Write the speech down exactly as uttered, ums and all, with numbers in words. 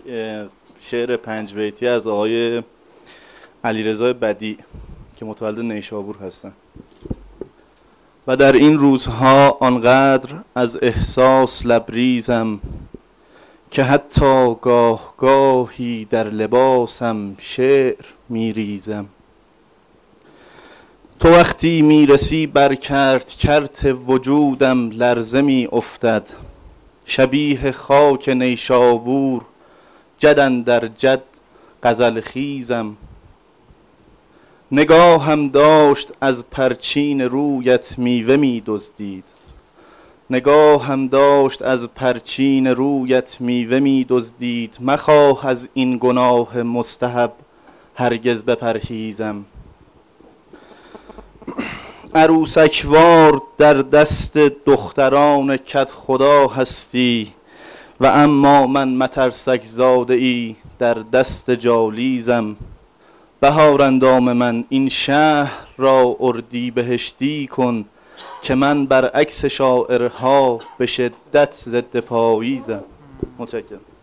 شعر پنج بیتی از آقای علیرضا بدیع که متولد نیشابور هستن. و در این روزها آنقدر از احساس لبریزم که حتی گاه گاهی در لباسم شعر میریزم. تو وقتی میرسی بر کرد کرد وجودم لرزه می افتد، شبیه خاک نیشابور جدن در جد غزل خیزم. نگاهم داشت از پرچین رویت میوه می دزدید، نگاهم داشت از پرچین رویت میوه می دزدید. مخواه از این گناه مستحب هرگز بپرهیزم. عروسکوار در دست دختران کد خدا هستی و اما من مترسک زاده ای در دست جالیزم. بهار اندام من این شهر را اردی بهشتی کن که من برعکس شاعرها به شدت ضد پاییزم. متشکرم.